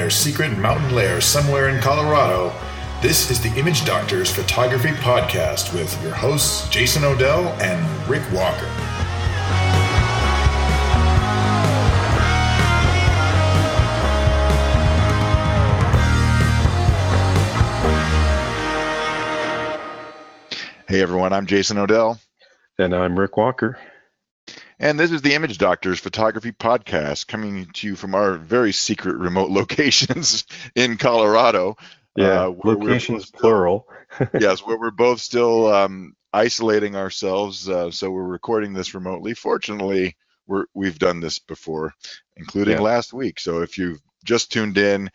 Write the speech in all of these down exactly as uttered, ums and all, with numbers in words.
their secret mountain lair somewhere in Colorado, this is the Image Doctors Photography Podcast with your hosts, Jason Odell and Rick Walker. Hey everyone, I'm Jason Odell. And I'm Rick Walker. And this is the Image Doctors Photography Podcast, coming to you from our very secret remote locations in Colorado. Yeah, uh, locations plural. Yes, where we're both still um, isolating ourselves, uh, so we're recording this remotely. Fortunately, we're, we've done this before, including yeah. last week. So if you've just tuned in,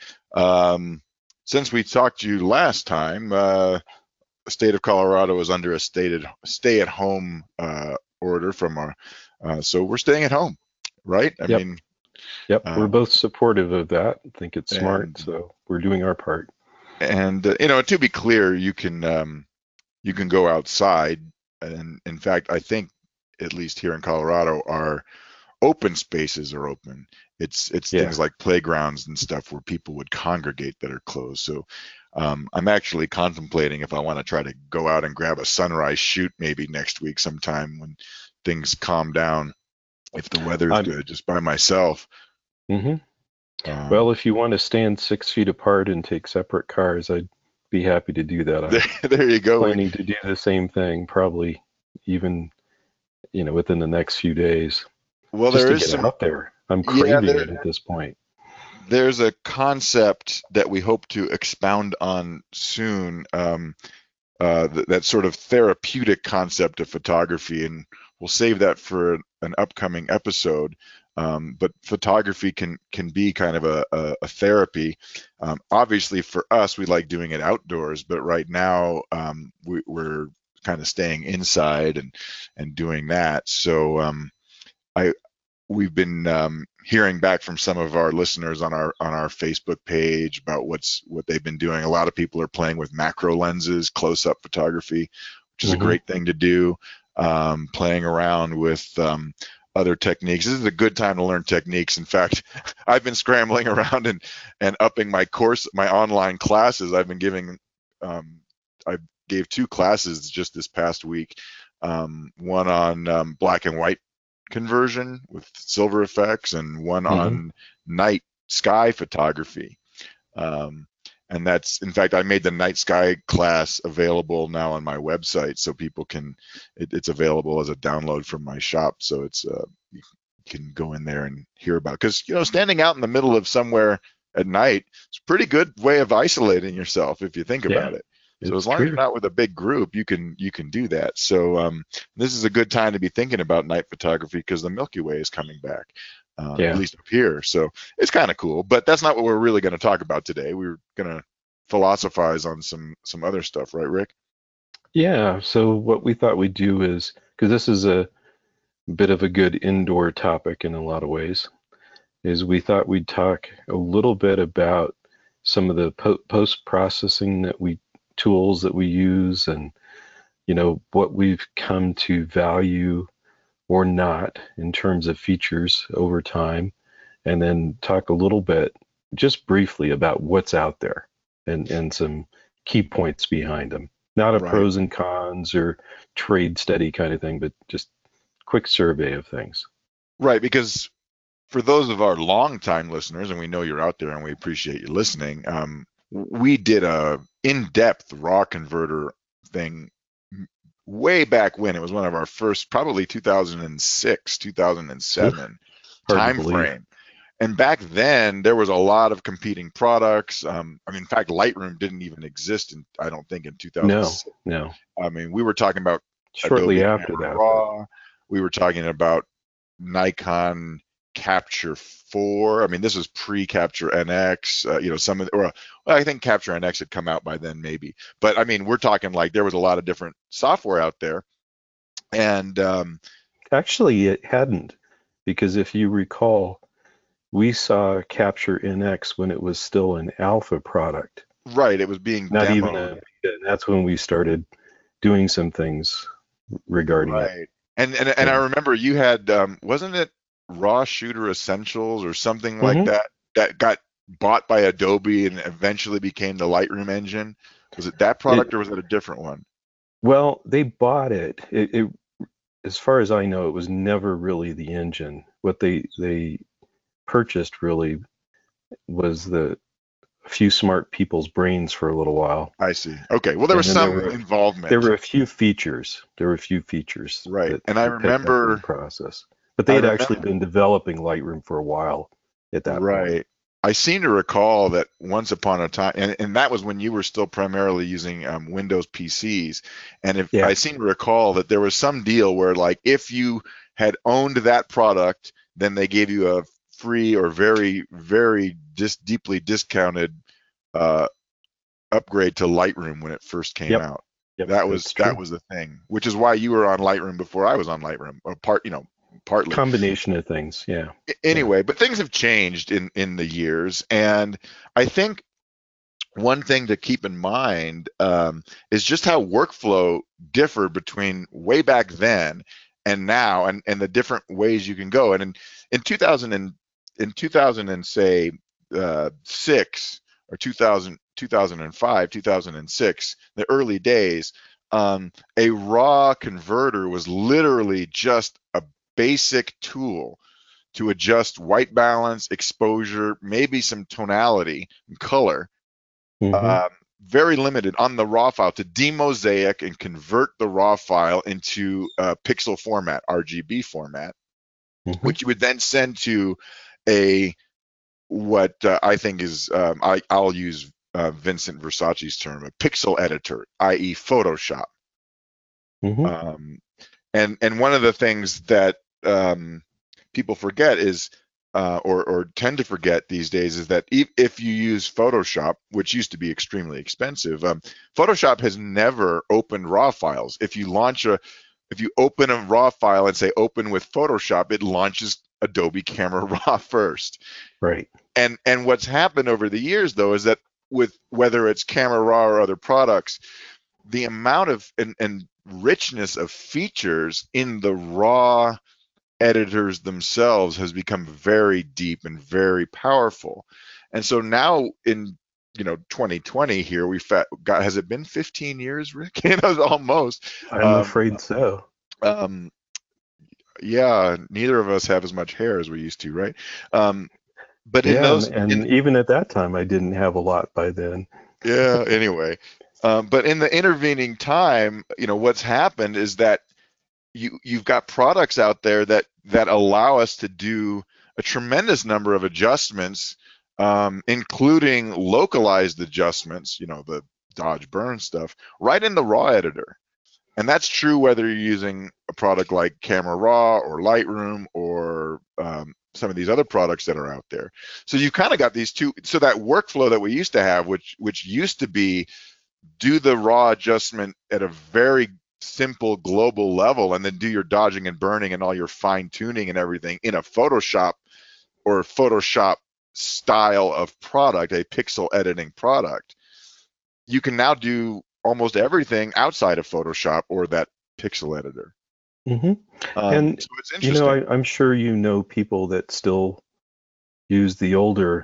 um, since we talked to you last time, uh, the state of Colorado is under a stated stay-at-home uh, order from our, uh, so we're staying at home, right? I yep. mean, yep, uh, we're both supportive of that. I think it's smart, and, so we're doing our part. And uh, you know, to be clear, you can um, you can go outside, and in fact, I think at least here in Colorado, our open spaces are open. It's it's yeah. things like playgrounds and stuff where people would congregate that are closed. So um, I'm actually contemplating if I want to try to go out and grab a sunrise shoot maybe next week sometime when things calm down, if the weather's I'm, good, just by myself. Mm-hmm. Um, well, if you want to stand six feet apart and take separate cars, I'd be happy to do that. I'm there, there you go. Planning to do the same thing, probably even, you know, within the next few days. Well, just there to is get some, out there. I'm craving yeah, there, it at this point. There's a concept that we hope to expound on soon. Um, uh, th- that sort of therapeutic concept of photography, and we'll save that for an upcoming episode. Um, but photography can can be kind of a, a, a therapy. Um, obviously, for us, we like doing it outdoors, but right now um, we, we're kind of staying inside and and doing that. So um, I we've been um, hearing back from some of our listeners on our on our Facebook page about what's what they've been doing. A lot of people are playing with macro lenses, close-up photography, which is mm-hmm. a great thing to do. Um, playing around with um, other techniques. This is a good time to learn techniques. In fact, I've been scrambling around and, and upping my course, my online classes. I've been giving, um, I gave two classes just this past week, um, one on um, black and white conversion with silver effects and one mm-hmm. on night sky photography. Um, And that's, in fact, I made the night sky class available now on my website, so people can, it, it's available as a download from my shop. So it's, uh, you can go in there and hear about it. Because, you know, standing out in the middle of somewhere at night, it's a pretty good way of isolating yourself if you think about yeah, it. So as long true. as you're not with a big group, you can you can do that. So um, this is a good time to be thinking about night photography because the Milky Way is coming back. Uh, yeah. At least up here. So it's kind of cool, but that's not what we're really going to talk about today. We're going to philosophize on some some other stuff, right, Rick? Yeah. So what we thought we'd do is, because this is a bit of a good indoor topic in a lot of ways, is we thought we'd talk a little bit about some of the po- post-processing that we tools that we use and, you know, what we've come to value or not in terms of features over time, and then talk a little bit, just briefly, about what's out there and, and some key points behind them. Not a right. pros and cons or trade study kind of thing, but just quick survey of things. Right, because for those of our longtime listeners, and we know you're out there and we appreciate you listening, um, we did a in-depth raw converter thing way back when. It was one of our first, probably two thousand six, two thousand seven time frame. And back then there was a lot of competing products. Um, I mean, in fact, Lightroom didn't even exist in, I don't think, in two thousand six. No, no. I mean, we were talking about shortly Adobe after that. Raw. We were talking about Nikon Capture four. I mean, this was pre-Capture N X. Uh, you know, some of the, or well, I think Capture N X had come out by then, maybe. But I mean, we're talking like there was a lot of different software out there, and um, actually, it hadn't, because if you recall, we saw Capture N X when it was still an alpha product. Right, it was being not demoed. even a, and that's when we started doing some things regarding right. it. And and and I remember you had um, wasn't it Raw Shooter Essentials or something like mm-hmm. that that got bought by Adobe and eventually became the Lightroom engine? Was it that It, product or was it a different one? well, they bought it. It, it. As far as I know, it was never really the engine. What they they purchased really was the a few smart people's brains for a little while, I see. Okay. Well, there and was then there some were there involvement, were a few features. There were a few features right? that And I they picked up in the remember, process. But they I had actually remember, been developing Lightroom for a while at that point. right. I seem to recall that once upon a time, and, and that was when you were still primarily using um, Windows P Cs. And if I Yeah. seem to recall that there was some deal where, like, if you had owned that product, then they gave you a free or very, very dis deeply discounted uh, upgrade to Lightroom when it first came Yep. out. Yep. That was That's that true. was the thing, which is why you were on Lightroom before I was on Lightroom, or part, you know, partly. Combination of things. Yeah. Yeah. Anyway, but things have changed in in the years, and I think one thing to keep in mind um, is just how workflow differed between way back then and now, and and the different ways you can go. And in in two thousand and in two thousand and say uh, six or two thousand, two thousand five, two thousand six, the early days, um, a raw converter was literally just a basic tool to adjust white balance, exposure, maybe some tonality and color, Hmm. um, very limited on the raw file, to demosaic and convert the raw file into a pixel format, R G B format, Hmm. which you would then send to a what uh, I think is um, I, I'll use uh, Vincent Versace's term, a pixel editor, that is. Photoshop. Hmm. Um, and and one of the things that um, people forget is uh, or or tend to forget these days is that if, if you use Photoshop, which used to be extremely expensive, um, Photoshop has never opened raw files. If you launch a if you open a raw file and say open with Photoshop, it launches Adobe Camera Raw first. Right. And and what's happened over the years though is that with whether it's Camera Raw or other products, the amount of and, and richness of features in the raw editors themselves has become very deep and very powerful. And so now in you know twenty twenty here we've got, has it been fifteen years, Rick? You know, almost. I'm Um, afraid so. um, yeah, neither of us have as much hair as we used to, right? Um, but in Yeah, and, those, in and even at that time, I didn't have a lot by then. yeah, anyway, um, but in the intervening time, you know, what's happened is that you you've got products out there that that allow us to do a tremendous number of adjustments, um, including localized adjustments, you know, the dodge burn stuff, right in the raw editor. And that's true whether you're using a product like Camera Raw or Lightroom or um, some of these other products that are out there. So you kind of got these two. So that workflow that we used to have, which which used to be do the raw adjustment at a very simple global level and then do your dodging and burning and all your fine tuning and everything in a Photoshop or Photoshop style of product, a pixel editing product, you can now do almost everything outside of Photoshop or that pixel editor. Hmm. Um, And, so it's you know, interesting. I, I'm sure you know people that still use the older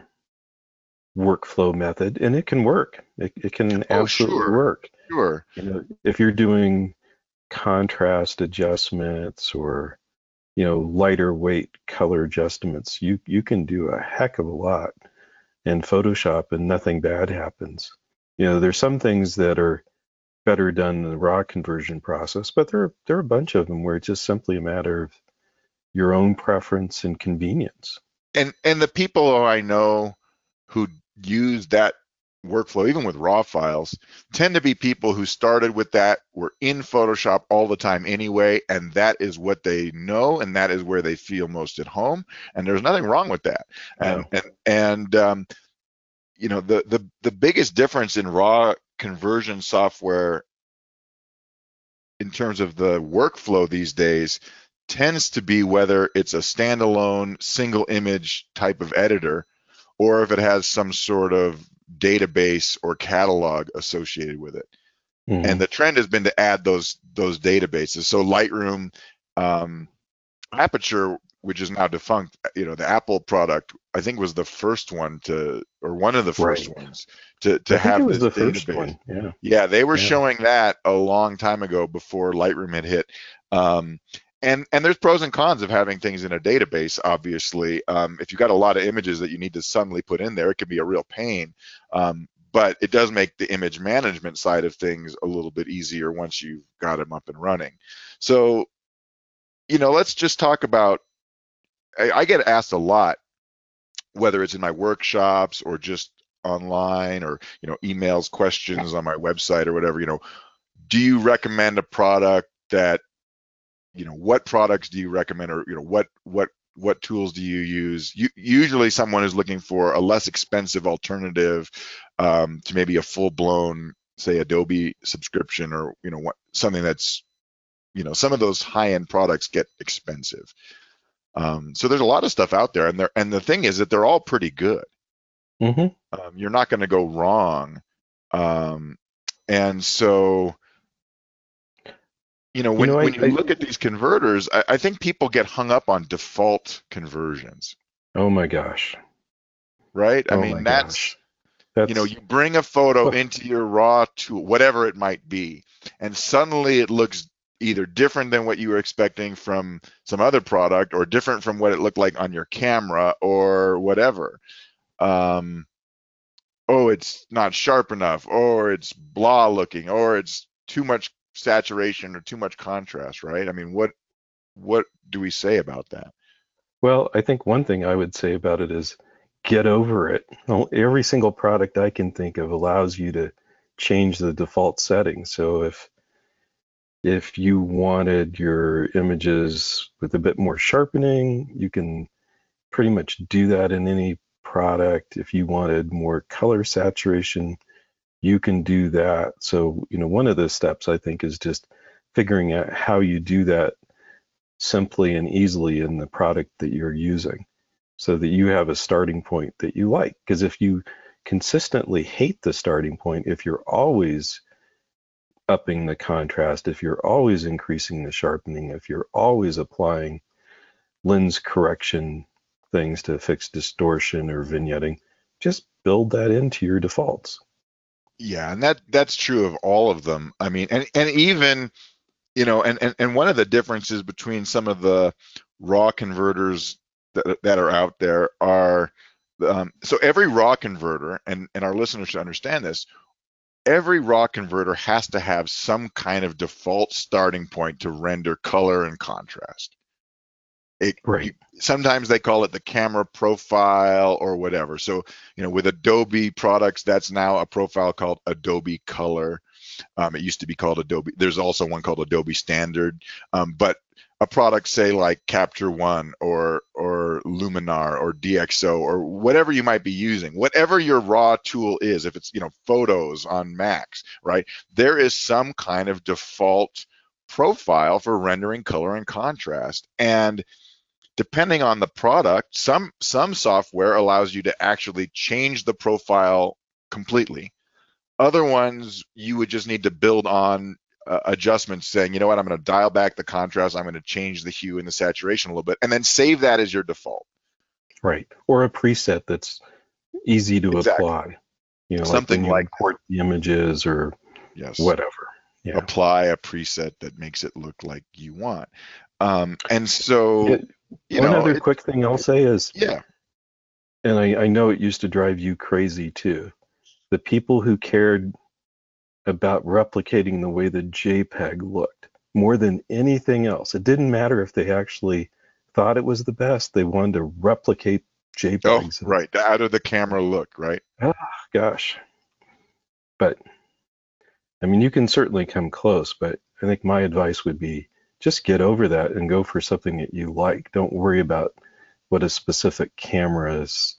workflow method, and it can work. It, it can Oh, absolutely sure, work. sure. You know, if you're doing contrast adjustments or, you know, lighter weight color adjustments, you, you can do a heck of a lot in Photoshop and nothing bad happens. You know, there's some things that are better done in the raw conversion process, but there are, there are a bunch of them where it's just simply a matter of your own preference and convenience. And and the people who I know who use that workflow, even with raw files, tend to be people who started with that, were in Photoshop all the time anyway, and that is what they know, and that is where they feel most at home. And there's nothing wrong with that. And No. and and um, you know, the the the biggest difference in raw conversion software in terms of the workflow these days tends to be whether it's a standalone single image type of editor or if it has some sort of database or catalog associated with it. And Hmm. the trend has been to add those those databases. So Lightroom, um, Aperture which is now defunct, you know, the Apple product, I think was the first one to, or one of the first Right. ones to I to think it have was this the first database. one. Yeah. Yeah, they were Yeah. showing that a long time ago before Lightroom had hit. Um, and and there's pros and cons of having things in a database. Obviously, um, if you've got a lot of images that you need to suddenly put in there, it can be a real pain. Um, but it does make the image management side of things a little bit easier once you've got them up and running. So, you know, let's just talk about. I, I get asked a lot, whether it's in my workshops or just online, or you know, emails, questions on my website or whatever. You know, do you recommend a product that, you know, what products do you recommend, or you know, what what what tools do you use? You, usually someone is looking for a less expensive alternative um, to maybe a full-blown, say, Adobe subscription, or you know, what, something that's, you know, some of those high-end products get expensive. Um, so there's a lot of stuff out there, and they're, and the thing is that they're all pretty good. Mm-hmm. Um, you're not going to go wrong. Um, and so, you know, You when know, I, when you I look at these converters, I, I think people get hung up on default conversions, oh my gosh. right? I Oh my mean, that's, gosh. you know, That's you bring a photo oh, into your raw tool, whatever it might be, and suddenly it looks either different than what you were expecting from some other product, or different from what it looked like on your camera, or whatever. Um, oh, it's not sharp enough, or it's blah looking, or it's too much saturation or too much contrast, right? I mean, what what do we say about that? well, I think one thing I would say about it is get over it. Well, every single product I can think of allows you to change the default settings. So if if you wanted your images with a bit more sharpening, you can pretty much do that in any product. If you wanted more color saturation, you can do that. So, you know, one of the steps I think is just figuring out how you do that simply and easily in the product that you're using, so that you have a starting point that you like. Because if you consistently hate the starting point, if you're always upping the contrast, if you're always increasing the sharpening, if you're always applying lens correction things to fix distortion or vignetting, just build that into your defaults. Yeah, and that that's true of all of them. I mean, and and even, you know, and and, and one of the differences between some of the raw converters that that are out there are, um, so every raw converter, and and our listeners should understand this, every raw converter has to have some kind of default starting point to render color and contrast. It, you, Right. sometimes they call it the camera profile or whatever. So, you know, with Adobe products, that's now a profile called Adobe Color. Um, it used to be called Adobe. There's also one called Adobe Standard. Um, but a product, say like Capture One or or Luminar or D X O or whatever you might be using, whatever your raw tool is, if it's, you know, Photos on Macs, right? There is some kind of default profile for rendering color and contrast. And depending on the product, some some software allows you to actually change the profile completely. Other ones, you would just need to build on uh, adjustments saying, you know what, I'm going to dial back the contrast, I'm going to change the hue and the saturation a little bit, and then save that as your default. Right. Or a preset that's easy to Exactly. apply, you know, like when Something you like import the images or that. Yes. whatever. Yeah. Apply a preset that makes it look like you want. Um, and so, It, you one know, other it, quick thing I'll say is, yeah. and I, I know it used to drive you crazy too, the people who cared about replicating the way the JPEG looked more than anything else. It didn't matter if they actually thought it was the best. They wanted to replicate Oh, JPEGs. And right. The out of the camera look, right? ah, gosh. But I mean, you can certainly come close, but I think my advice would be just get over that and go for something that you like. Don't worry about what a specific camera's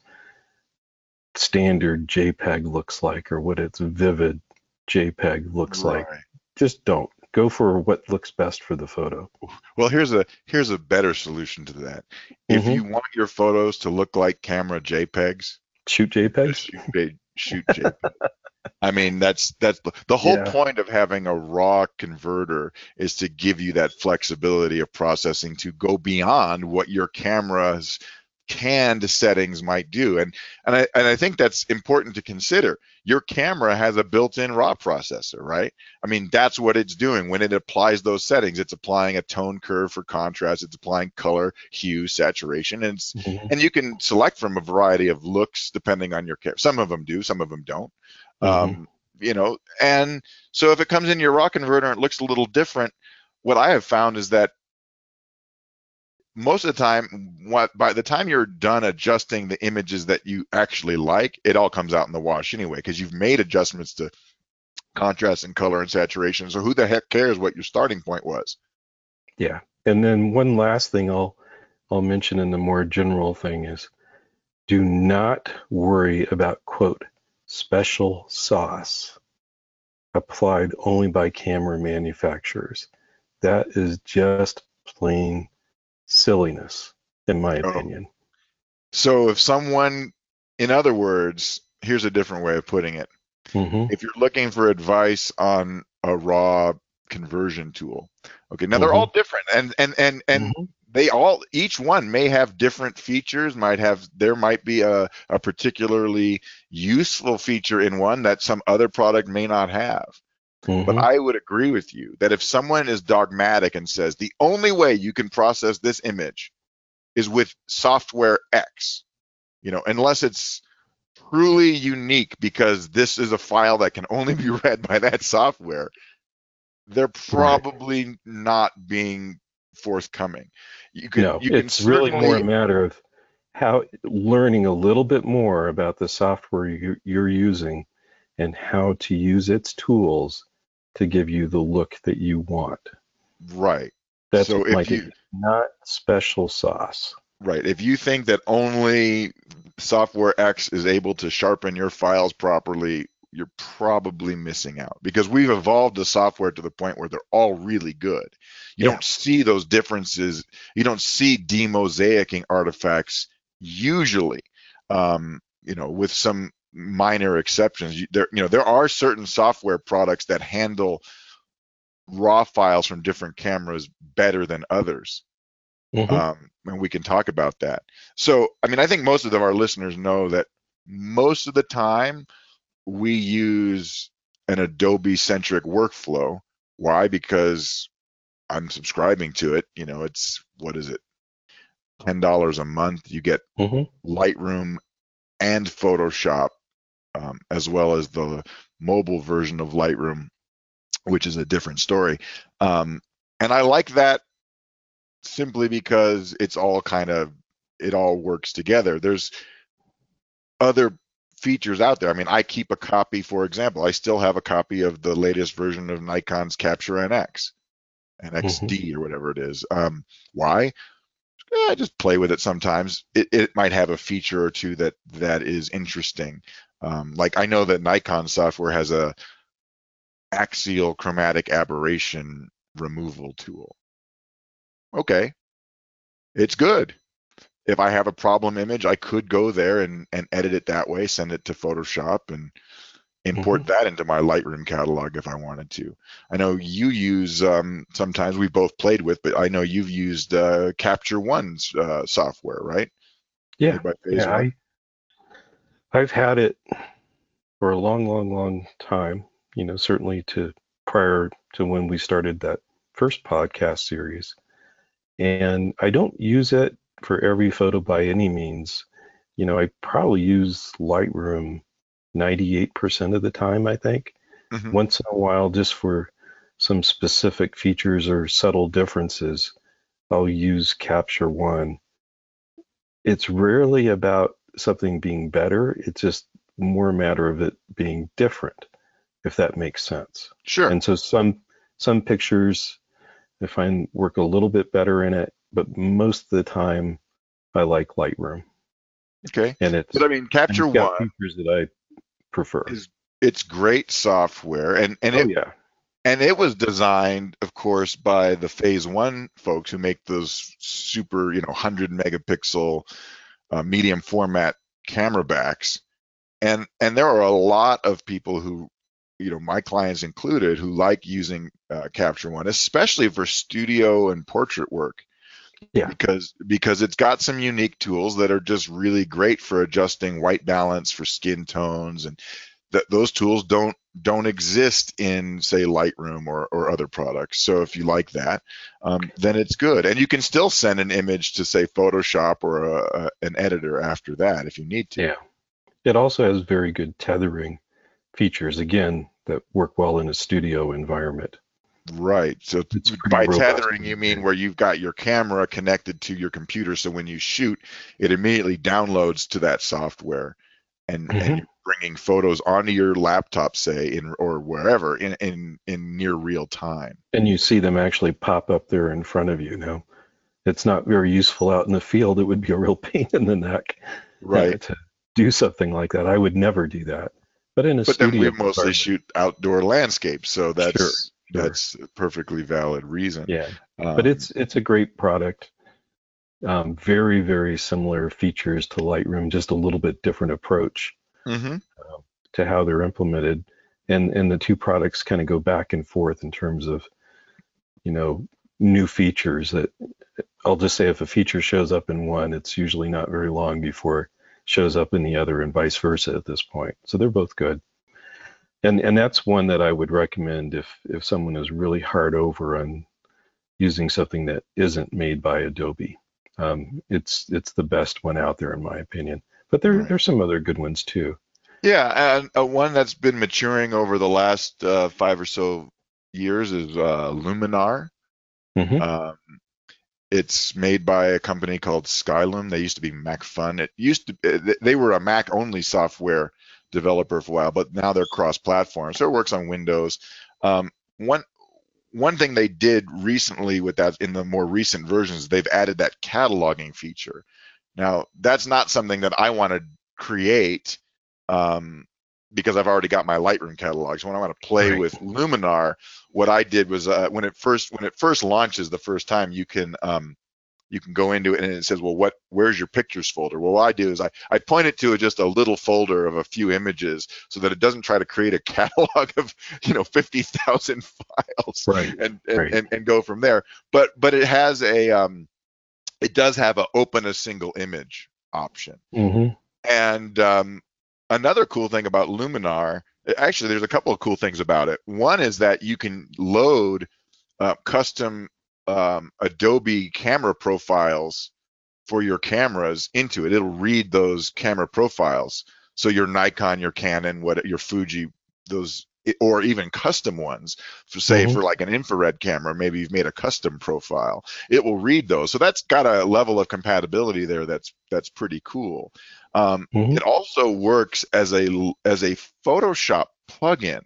standard JPEG looks like or what its vivid JPEG looks like. Right. Just don't. Go for what looks best for the photo. Well, here's a here's a better solution to that. If Hmm. you want your photos to look like camera JPEGs, Shoot just JPEGs? shoot, shoot JPEG. I mean, that's that's the, the whole Yeah. point of having a raw converter is to give you that flexibility of processing to go beyond what your camera's canned settings might do. And and I and I think that's important to consider. Your camera has a built-in raw processor, right? I mean, that's what it's doing when it applies those settings. It's applying a tone curve for contrast, it's applying color, hue, saturation, and it's, Hmm. and you can select from a variety of looks depending on your camera. Some of them do, some of them don't. Hmm. Um, you know, and so if it comes in your raw converter and it looks a little different, what I have found is that most of the time, what by the time you're done adjusting the images that you actually like, it all comes out in the wash anyway, because you've made adjustments to contrast and color and saturation. So who the heck cares what your starting point was? Yeah. And then one last thing I'll I'll mention in the more general thing is do not worry about quote special sauce applied only by camera manufacturers. That is just plain silliness, in my Oh, opinion. so if someone, in other words, here's a different way of putting it. Hmm. If you're looking for advice on a raw conversion tool, okay, now they're Hmm. all different, and and and and Hmm. they all, each one may have different features, might have, there might be a, a particularly useful feature in one that some other product may not have. But Hmm. I would agree with you that if someone is dogmatic and says the only way you can process this image is with software X, you know, unless it's truly unique because this is a file that can only be read by that software, they're Right. probably not being forthcoming. You can No, you can it's really more certainly, a matter of how learning a little bit more about the software you, you're using and how to use its tools to give you the look that you want. right. That's So my if take. you, Not special sauce. right, if you think that only software X is able to sharpen your files properly, you're probably missing out because we've evolved the software to the point where they're all really good. You Yeah. don't see those differences. You don't see demosaicing artifacts usually, um, you know, with some minor exceptions. You, there, you know, there are certain software products that handle raw files from different cameras better than others. Hmm. Um, and we can talk about that. So, I mean, I think most of our listeners know that most of the time we use an Adobe centric workflow. Why? Because I'm subscribing to it. You know, it's, what is it, ten dollars a month. You get Hmm. Lightroom and Photoshop, um, as well as the mobile version of Lightroom, which is a different story. Um, and I like that simply because it's all kind of, it all works together. There's other features out there. I mean, I keep a copy, for example, I still have a copy of the latest version of Nikon's Capture N X, Hmm. N X D or whatever it is. Um, why? Yeah, I just play with it sometimes. It, it might have a feature or two that that is interesting. Um, like I know that Nikon software has a axial chromatic aberration removal tool. Okay, it's good. If I have a problem image, I could go there and, and edit it that way, send it to Photoshop and Hmm. import that into my Lightroom catalog if I wanted to. I know you use, um, sometimes we both played with, but I know you've used uh, Capture One's uh, software, right? Yeah. Made by Phase Yeah. One. I, I've had it for a long, long, long time, you know, certainly to prior to when we started that first podcast series. And I don't use it for every photo by any means. You know, I probably use Lightroom ninety-eight percent of the time, I think. Hmm. Once in a while, just for some specific features or subtle differences, I'll use Capture One. It's rarely about something being better. It's just more a matter of it being different, if that makes sense. Sure. And so some some pictures I find work a little bit better in it, but most of the time I like Lightroom, Okay. and But I it's mean, and Capture it's got One features that I prefer. is, it's great software, and and Oh it yeah. and it was designed, of course, by the Phase One folks who make those super, you know, one hundred megapixel uh, medium format camera backs. and and there are a lot of people who, you know, my clients included, who like using uh, Capture One, especially for studio and portrait work, Yeah. because because it's got some unique tools that are just really great for adjusting white balance for skin tones, and that those tools don't don't exist in, say, Lightroom or or other products. So if you like that, um, then it's good, and you can still send an image to, say, Photoshop or a, a, an editor after that if you need to. Yeah. It also has very good tethering features, again, that work well in a studio environment. Right. So It's pretty by robust. tethering, you mean where you've got your camera connected to your computer, so when you shoot, it immediately downloads to that software, and and Hmm. you're bringing photos onto your laptop, say, in or wherever, in in in near real time. And you see them actually pop up there in front of you now. It's not very useful out in the field. It would be a real pain in the neck uh, Right. to do something like that. I would never do that. But in a But then we studio mostly environment, shoot outdoor landscapes, so sure, that's sure. that's a perfectly valid reason. Yeah. But Um, it's it's a great product. Um, very, very similar features to Lightroom, just a little bit different approach mhm. um, to how they're implemented. And and the two products kind of go back and forth in terms of, you know, new features that I'll just say if a feature shows up in one, it's usually not very long before it shows up in the other and vice versa at this point. So they're both good. And and that's one that I would recommend if if someone is really hard over on using something that isn't made by Adobe. Um, it's it's the best one out there in my opinion. But there Right. there's some other good ones too. Yeah, and uh, one that's been maturing over the last uh, five or so years is uh, Luminar. Hmm. Um, it's made by a company called Skylum. They used to be MacFun. It used to uh, they were a Mac only software developer for a while, but now they're cross-platform, so it works on Windows. Um, one one thing they did recently with that, in the more recent versions, they've added that cataloging feature. Now, that's not something that I want to create, um, because I've already got my Lightroom catalog. So when I want to play Right. with Luminar, what I did was, uh, when it first when it first launches the first time, you can um, you can go into it and it says, well, what where's your pictures folder? Well, what I do is I, I point it to just a little folder of a few images, so that it doesn't try to create a catalog of, you know, fifty thousand files, Right. and, and Right. and and go from there. But but it has a um, it does have a open a single image option. Hmm. And um, another cool thing about Luminar, actually, there's a couple of cool things about it. One is that you can load uh, custom um, Adobe camera profiles for your cameras into it. It'll read those camera profiles. So your Nikon, your Canon, what your Fuji, those, or even custom ones, for, say, Hmm. for like an infrared camera, maybe you've made a custom profile. It will read those. So that's got a level of compatibility there that's that's pretty cool. Um, Hmm. it also works as a as a Photoshop plugin.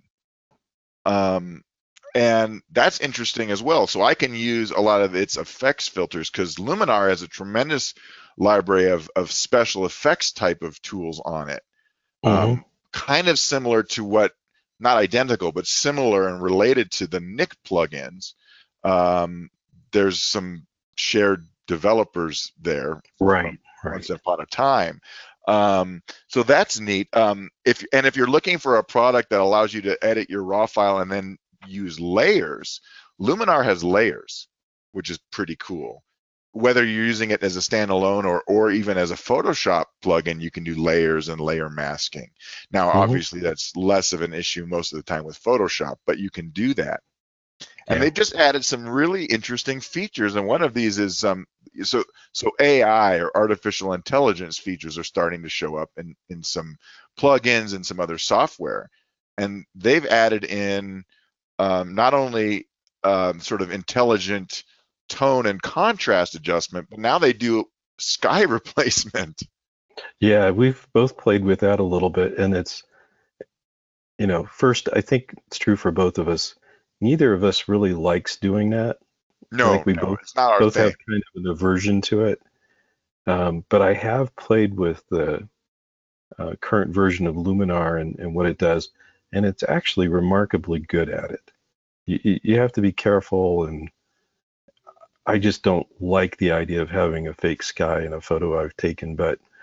Um, and that's interesting as well. So I can use a lot of its effects filters, because Luminar has a tremendous library of, of special effects type of tools on it. Hmm. Um, kind of similar to what, not identical, but similar and related to the Nik plugins. Um, there's some shared developers there Right. from Right. once upon a time. Um, so that's neat. Um, if and if you're looking for a product that allows you to edit your raw file and then use layers, Luminar has layers, which is pretty cool. Whether you're using it as a standalone or or even as a Photoshop plugin, you can do layers and layer masking. Now, Hmm. obviously, that's less of an issue most of the time with Photoshop, but you can do that. And Yeah. they've just added some really interesting features. And one of these is um, so so A I, or artificial intelligence features, are starting to show up in in some plugins and some other software. And they've added in um, not only um, sort of intelligent tone and contrast adjustment, but now they do sky replacement. Yeah. We've both played with that a little bit, and it's, you know, first, I think it's true for both of us. Neither of us really likes doing that. I No, think we no, both it's not our both thing. have kind of an aversion to it. Um, but I have played with the uh, current version of Luminar and, and what it does, and it's actually remarkably good at it. You, you have to be careful, and I just don't like the idea of having a fake sky in a photo I've taken, but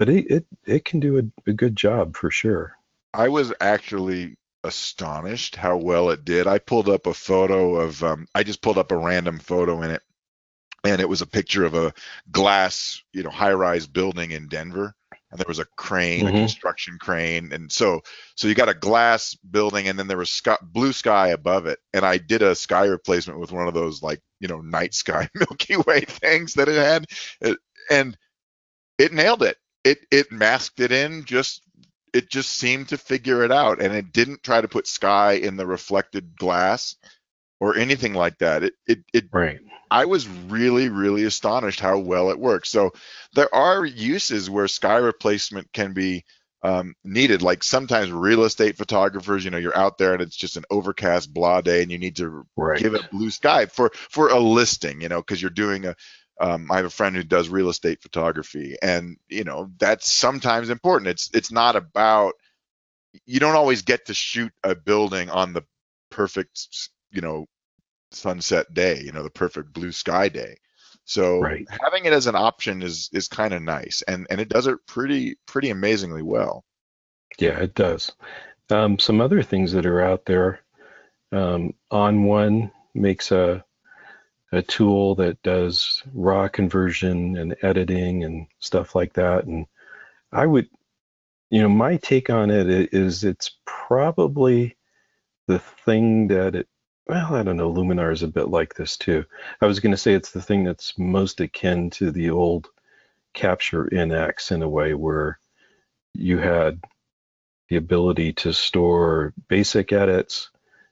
but it it, it can do a, a good job for sure. I was actually astonished how well it did. I pulled up a photo of, um, I just pulled up a random photo in it, and it was a picture of a glass, you know, high-rise building in Denver, and there was a crane, a Hmm. construction crane, and so so you got a glass building, and then there was sky, blue sky above it, and I did a sky replacement with one of those, like, you know, night sky Milky Way things that it had, It- and it nailed it. It it masked it in, just it just seemed to figure it out, and it didn't try to put sky in the reflected glass or anything like that. It it it Right. I was really, really astonished how well it works. So there are uses where sky replacement can be um, needed. Like sometimes real estate photographers, you know, you're out there and it's just an overcast blah day, and you need to give Right. it blue sky for for a listing, you know, because you're doing a. Um, I have a friend who does real estate photography, and you know that's sometimes important. It's it's not about, you don't always get to shoot a building on the perfect, you know, sunset day, you know, the perfect blue sky day. So Right. having it as an option is is kind of nice, and and it does it pretty pretty amazingly well. Yeah, it does. Um, some other things that are out there. Um, On One makes a a tool that does raw conversion and editing and stuff like that. And I would, you know, my take on it i- is it's probably the thing that it, well, I don't know, Luminar is a bit like this too. I was going to say it's the thing that's most akin to the old Capture N X in a way where you had the ability to store basic edits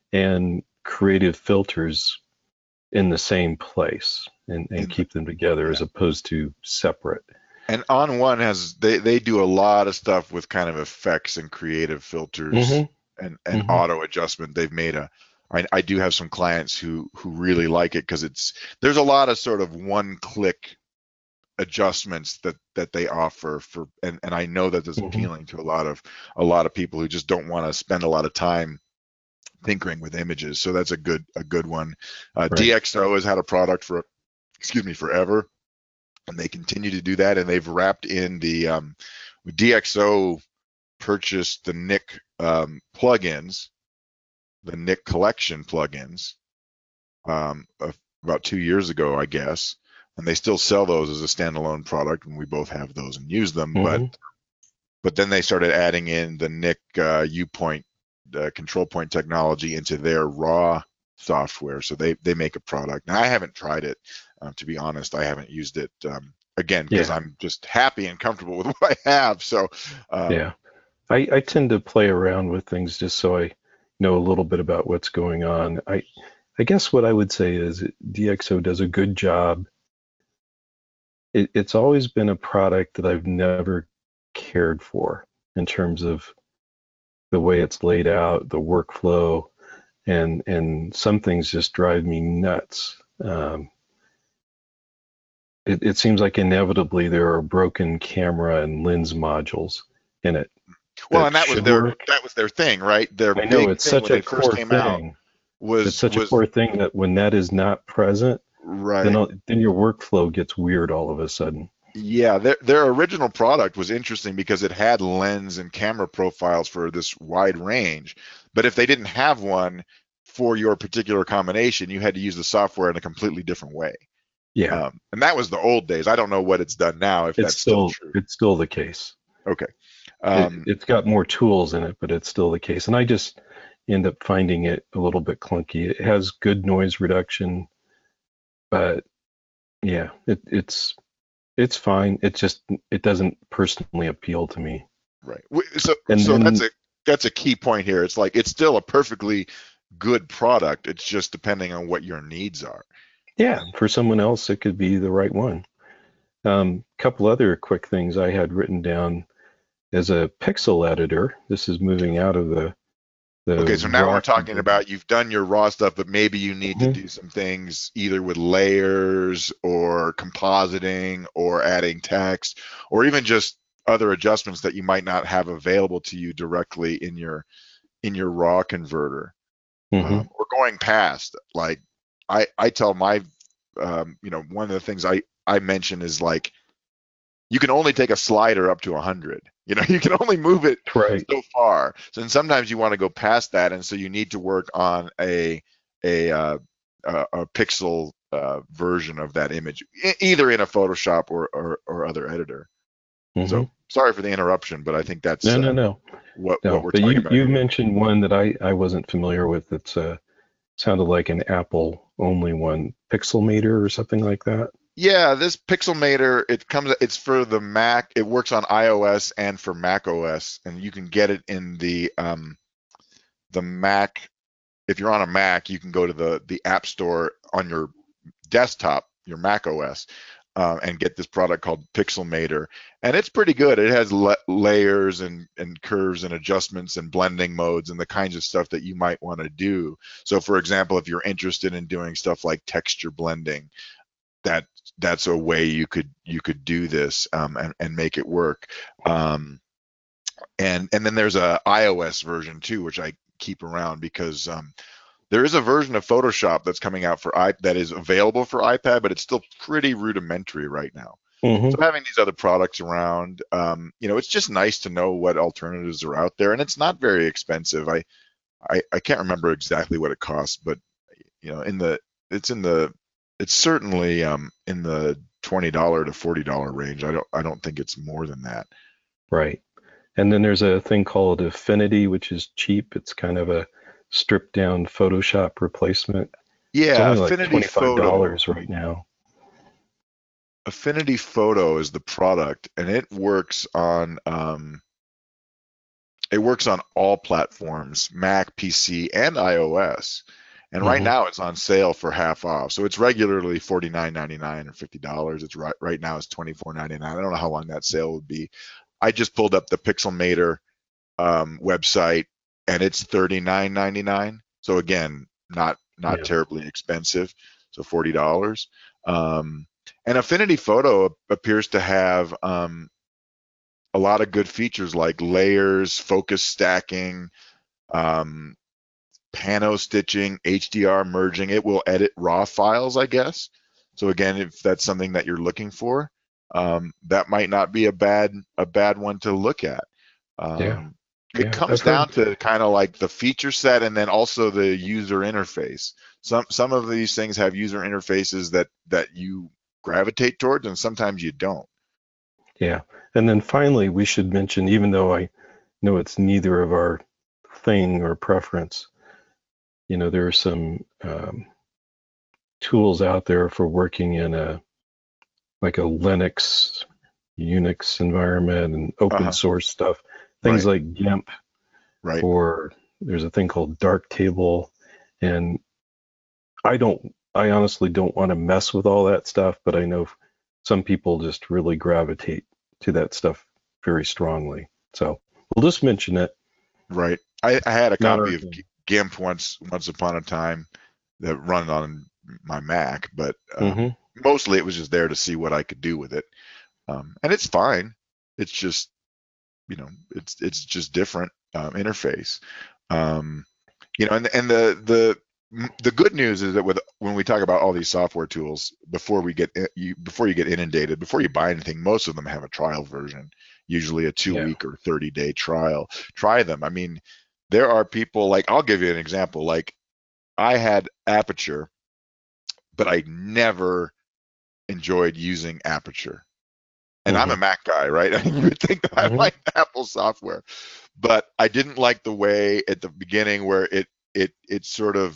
and creative filters in the same place and, and In the, keep them together yeah. as opposed to separate. And On One has, they they do a lot of stuff with kind of effects and creative filters Hmm. and and Hmm. auto adjustment. They've made a, I, I do have some clients who who really like it because it's, there's a lot of sort of one click adjustments that that they offer for, and and I know that is Hmm. appealing to a lot of a lot of people who just don't want to spend a lot of time tinkering with images. So that's a good a good one. Uh, Right. D X O has had a product for, excuse me, forever, and they continue to do that. And they've wrapped in the, um, D X O purchased the Nik um, plugins, the Nik collection plugins, um, about two years ago, I guess. And they still sell those as a standalone product, and we both have those and use them. But Hmm. but then they started adding in the Nik uh, UPoint uh, control point technology into their raw software. So they they make a product. Now I haven't tried it, um, to be honest. I haven't used it, um, again, because Yeah. I'm just happy and comfortable with what I have. So um, Yeah. I, I tend to play around with things just so I know a little bit about what's going on. I I guess what I would say is D X O does a good job. It, it's always been a product that I've never cared for in terms of the way it's laid out, the workflow, and and some things just drive me nuts. Um, it, it seems like inevitably there are broken camera and lens modules in it well, that and that was should their work. that was their thing, right? Their I know big it's thing such when a they first core came out thing. It's was such a was core thing that when that is not present, then right. all- then your workflow gets weird all of a sudden. Yeah, their their original product was interesting because it had lens and camera profiles for this wide range. But if they didn't have one for your particular combination, you had to use the software in a completely different way. Yeah, Um, and that was the old days. I don't know what it's done now, if it's that's still still true. it's still the case. Okay. It, Um, it's got more tools in it, but it's still the case. And I just end up finding it a little bit clunky. It has good noise reduction, but yeah, it, it's it's fine. It just it doesn't personally appeal to me. right. W- So And so that's then a that's a key point here. It's like it's still a perfectly good product. It's just depending on what your needs are. yeah, for someone else, it could be the right one. Um, couple other quick things I had written down as a pixel editor. This is moving out of the the Okay, so now we're raw talking conversion. about you've done your raw stuff, but maybe you need to Mhm. do some things either with layers or compositing or adding text or even just other adjustments that you might not have available to you directly in your in your raw converter. Mhm. Um, or going past, like I I tell my, um, you know, one of the things I I mention is like you can only take a slider up to one hundred. You know, you can only move it Right. so far. So and sometimes you want to go past that, and so you need to work on a a uh, a, a pixel uh, version of that image, e- either in a Photoshop or or, or other editor. hmm So sorry for the interruption, but I think that's No, uh, no, no, what what no. we're But talking you about you here. mentioned one that I I wasn't familiar with. That's uh sounded like an Apple only one, Pixelmator or something like that. Yeah, this Pixelmator, it comes, it's for the Mac. It works on iOS and for Mac O S, and you can get it in the um, the Mac. If you're on a Mac, you can go to the the App Store on your desktop, your Mac O S, uh, and get this product called Pixelmator, and it's pretty good. It has la- layers and and curves and adjustments and blending modes and the kinds of stuff that you might want to do. So, for example, if you're interested in doing stuff like texture blending, that that's a way you could you could do this um, and, and make it work. Um, and and then there's a iOS version too, which I keep around because um, there is a version of Photoshop that's coming out for i that is available for iPad, but it's still pretty rudimentary right now. So hmm having these other products around, um, you know, it's just nice to know what alternatives are out there, and it's not very expensive. I I, I can't remember exactly what it costs, but you know, in the it's in the it's certainly um, in the twenty dollar to forty dollar range. I don't I don't think it's more than that. Right. And then there's a thing called Affinity, which is cheap. It's kind of a stripped down Photoshop replacement. It's Yeah, only like Affinity twenty-five Photo. dollars right now. Affinity Photo is the product, and it works on um, it works on all platforms, Mac, P C, and iOS. And right hmm now it's on sale for half off. So it's regularly forty-nine ninety-nine or fifty dollars. It's right right now it's twenty-four ninety-nine. I don't know how long that sale would be. I just pulled up the Pixelmator um, website, and it's thirty-nine ninety-nine. So again, not not Yeah. terribly expensive. So forty dollars. Um, and Affinity Photo appears to have um, a lot of good features like layers, focus stacking, um, pano stitching, H D R merging. It will edit RAW files, I guess. So again, if that's something that you're looking for, um, that might not be a bad a bad one to look at. Yeah. Um, it Yeah. comes I've down heard. to kind of like the feature set and then also the user interface. Some some of these things have user interfaces that that you gravitate towards, and sometimes you don't. Yeah. And then finally, we should mention, even though I know it's neither of our thing or preference, you know, there are some um, tools out there for working in a like a Linux, Unix environment and open Uh-huh. source stuff. Things Right. like GIMP, Right. or there's a thing called Darktable. And I don't, I honestly don't want to mess with all that stuff, but I know some people just really gravitate to that stuff very strongly. So we'll just mention it. Right. I, I had a Not our copy of thing. G- GIMP once once upon a time that run on my Mac, but um, hmm mostly it was just there to see what I could do with it. Um, and it's fine. It's just, you know, it's it's just different um, interface. Um, you know, and and the the the good news is that with when we talk about all these software tools, before we get you before you get inundated, before you buy anything, most of them have a trial version, usually a two Yeah. week or thirty day trial. Try them. I mean, there are people like I'll give you an example. Like I had Aperture, but I never enjoyed using Aperture. And I'm a hmm Mac guy, right? I mean, you would think that I hmm like Apple software, but I didn't like the way at the beginning where it it it sort of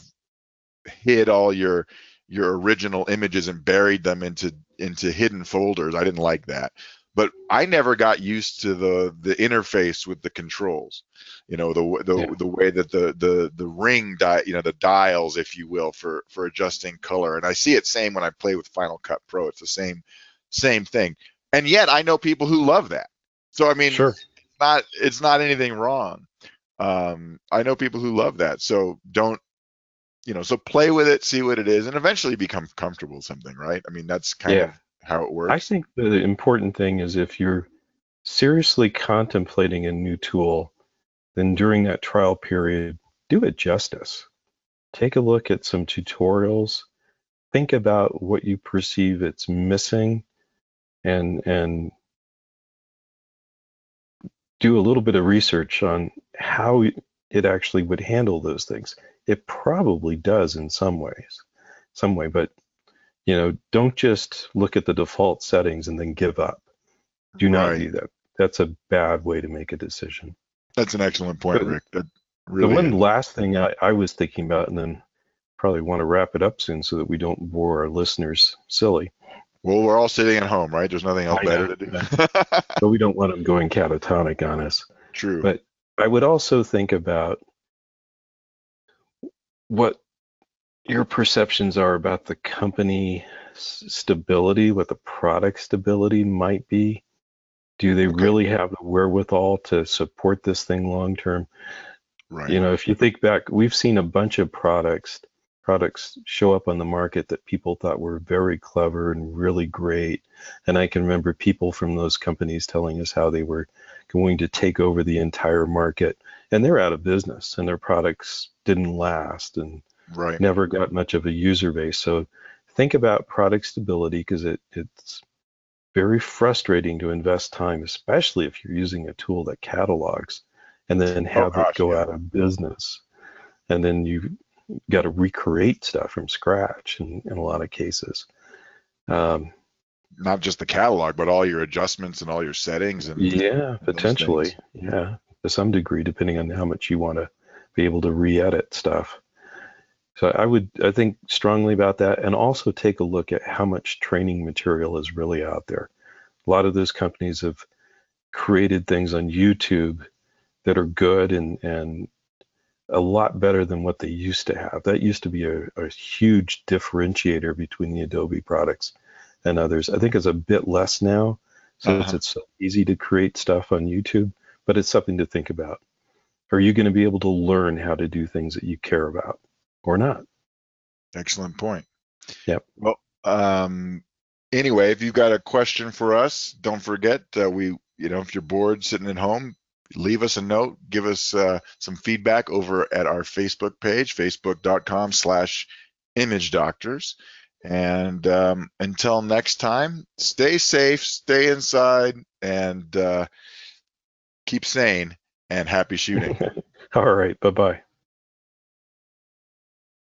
hid all your your original images and buried them into into hidden folders. I didn't like that. But I never got used to the the interface with the controls. You know, the Yeah. the the way that the the the ring di you know, the dials, if you will, for for adjusting color. And I see it same when I play with Final Cut Pro. It's the same same thing. And yet I know people who love that. So I mean, Sure. it's not it's not anything wrong. Um, I know people who love that. So don't you know, so play with it, see what it is, and eventually become comfortable with something, right? I mean, that's kind Yeah. of how it I works. think the important thing is if you're seriously contemplating a new tool, then during that trial period, do it justice. Take a look at some tutorials, think about what you perceive it's missing, and and do a little bit of research on how it actually would handle those things. It probably does in some ways, some way, but you know, don't just look at the default settings and then give up. Do not Right. do that. That's a bad way to make a decision. That's an excellent point, But Rick. That the really one is. last thing I, I was thinking about, and then probably want to wrap it up soon so that we don't bore our listeners silly. Well, we're all sitting at home, right? There's nothing else I better know, to do. yeah. But we don't want them going catatonic on us. True. But I would also think about what your perceptions are about the company stability, what the product stability might be. Do they Okay. really have the wherewithal to support this thing long term? Right. You know, if you think back, we've seen a bunch of products products show up on the market that people thought were very clever and really great. And I can remember people from those companies telling us how they were going to take over the entire market, and they're out of business and their products didn't last and Right. never got much of a user base. So think about product stability, because it, it's very frustrating to invest time, especially if you're using a tool that catalogs and then Oh have it gosh, go yeah. out of business. And then you got to recreate stuff from scratch in, in a lot of cases. Um, Not just the catalog, but all your adjustments and all your settings and yeah, those things. potentially. Yeah, to some degree, depending on how much you want to be able to re-edit stuff. So I would, I think strongly about that, and also take a look at how much training material is really out there. A lot of those companies have created things on YouTube that are good and and a lot better than what they used to have. That used to be a, a huge differentiator between the Adobe products and others. I think it's a bit less now, since Uh-huh. it's so easy to create stuff on YouTube, but it's something to think about. Are you going to be able to learn how to do things that you care about or not? Excellent point. Yep. Well, um, anyway, if you've got a question for us, don't forget, uh, we, you know, if you're bored sitting at home, leave us a note, give us uh, some feedback over at our Facebook page, facebook.com slash image doctors. And um, until next time, stay safe, stay inside, and uh, keep sane, and happy shooting. All right. Bye-bye.